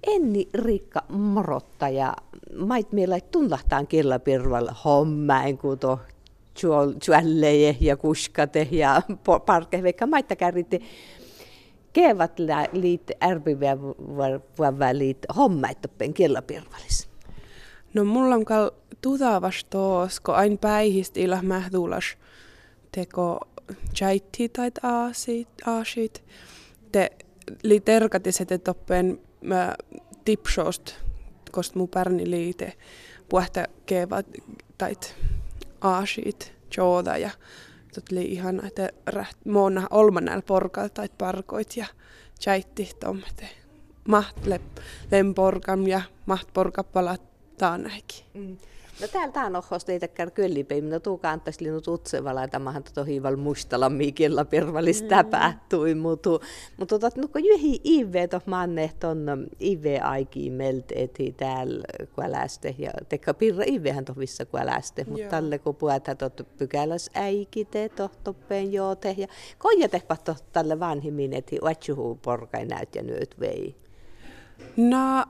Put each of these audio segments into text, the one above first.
Enni Riikka morotta ja mait meillä tunlahtaan killapirvalla hommain kuto tjuälleje ja kuskate ja parke, vaikka maita kärritti kevat liit ärpiviä liit hommaittoppen killapirvallis. No mulla on kal tutavastoos, kun aina päihistä ilah mähdulas teko chaitti tai aasit. Te li terkatis, että toppen tipsoost, koska mun pärni liite puhta kevat tai aasit, jooda ja tot li ihan, että moona olmanääl porkal tai parkoit ja chaitti tommete. Maht lemporkam ja maht porkapalat taanäkin. No täällä on ohos teitä köllipäin, minä tuukaan antaisi linnut utsevalla, että mahan hiival mustalammia killapirvallis täpähtui, mutta nukko juhi ive toh manne ton ive aikiin melt eti täällä kuäläste ja tekka pirra ivehän toh vissa kuäläste, mutta tälle kun puhutaan tot pykäläs äikite toh toppeen joote ja koja tehpä toh tälle vanhimmin eti uatsuhuu porkai näyt ja nyöt vei. No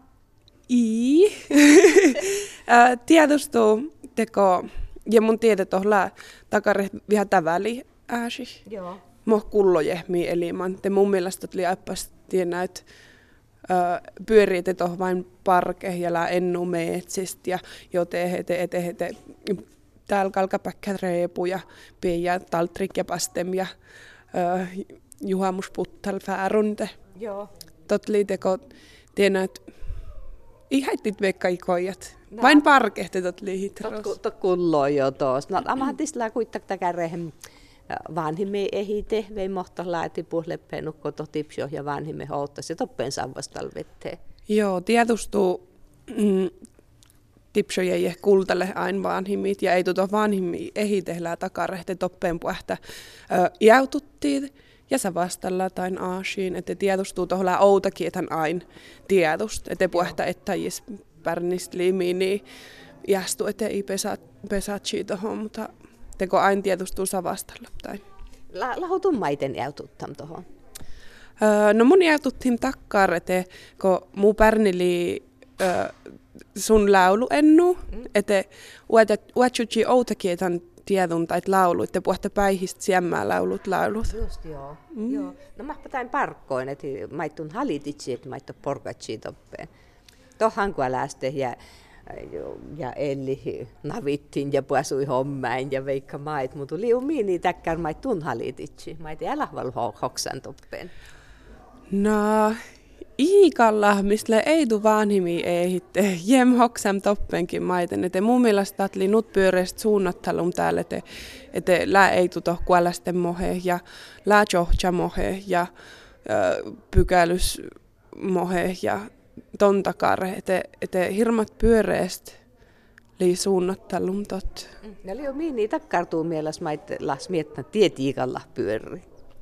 tietysti teko, ja mun tiedät ohla takare vähän täväli ääsi. Joo. Moh kullojehmi eliman. Te mun mielestä oli aipas tienäyt pyörii te toh vain parke ja lää ennu metsistä ja jo tehete täällä kalkapäkkät reepu ja pieniä taltrik ja pastem ja juhamusputtal fäärunte. Joo. Totli teko tienäyt ihaitit veikka ikojat. Vain parkehtet liitros. Tot kulloa jo tos. No amahan tislää kuittaktakärehem vanhimme ehite, vei mohta laati puhleppeen ukko tipsio ja vanhimme houttas ja toppeen savvastal vetteen. Joo, tietustuu tipsio jäi kultalle aina vanhimmit ja ei tuota vanhimmi ehitehlää takarehte toppeen puhta jäututtiin. Ja sä vastalla tain aasiin, että tietustuu tohlaa outakin, että aina tietust, että puhta ettäjis pärnistä limiin, niin jästu, että ei pesatsi tohon, mutta teko aina tietustuu sä vastalla. Lahutun maiten jäututtam tohon? No mun jäututtiin takkar, että kun muu pärnili sun laulu ennu, että uatsutsi outakin, että tiedun tai laulut, ja puhutte päihistä siemmää laulut. Just joo. Joo. No mäpä tain parkkoin, että maittun halititsi, että maittu porkatsi toppeen. Tohan kun läste ja elli navittiin ja puasui hommain ja veikka mait, mutta liumiini täkkär maittun halititsi. Mait älahval hoksan toppeen. No, iikalla, mistä ei tu vanhimi ehitte, jem hoksam toppenkin maiten, että mun mielestä tatli nut pyöreistä suunnattelun täällä, että lää ei tu toh kuälästen mohe ja lää johja mohe ja pykälys mohe ja ton takare, että hirmat pyöreistä lii suunnattelun tot. Ja liumiini takkartuu mielessä mait las miettä tietiikalla pyörri.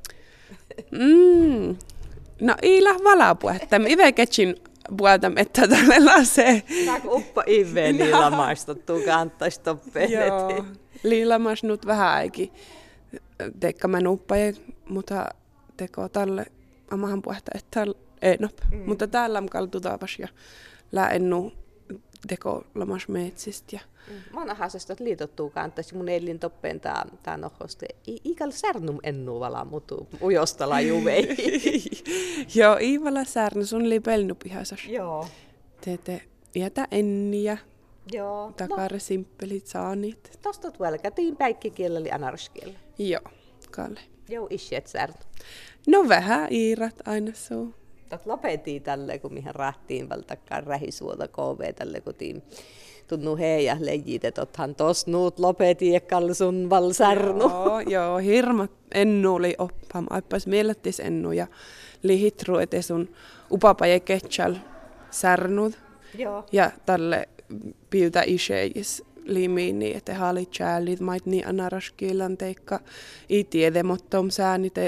No ilah valapuetta. Ive ketsin puoltam, että tälle lasee. Saako uppa ive liilamaistottuu kantais toppeen? Joo, liilamaisnut vähän aikin tekkämän uppaje, mutta teko tälle amahan puolta, että ei nop. Mutta täällä on kaltutavas ja läennu teko lamas metsistä. Vanhasesta, että liitottuu kantais mun elin toppeen tää nohoste. Iikal särnum ennu vala, mutta ujostala juvei. Joo, iivala särnu, sun li pelnu pihasas. Joo. Te jätä enniä. Joo. Takare simppelit saanit. Tosta tuolka, tiin päikkikielellä eli anarskielellä. Joo, Kalle. Joo, ishet särnu. No vähän iirat aina suu. Tot lopetiin tälle, kun mihin rahtiin valtakkaan rähisuota KV tälle, kun tiin tunnu heijä lejit, että othan tos nuut lopetiin ekkal sun val särnu. Joo, hirmat ennu oli oppam, aippas mielettis ennu ja lihitru, ete sun upapaje ketsal särnud. Joo. Ja tälle piuta iseis limiini, että halit chäälit mait niin anaraskilan teikka i tiede, mutta on säänite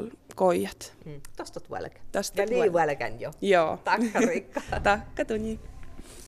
koijat. Tosta tuolka. Tosta ja liivuälkän jo. Joo. Takka Riikka. Takka tunni.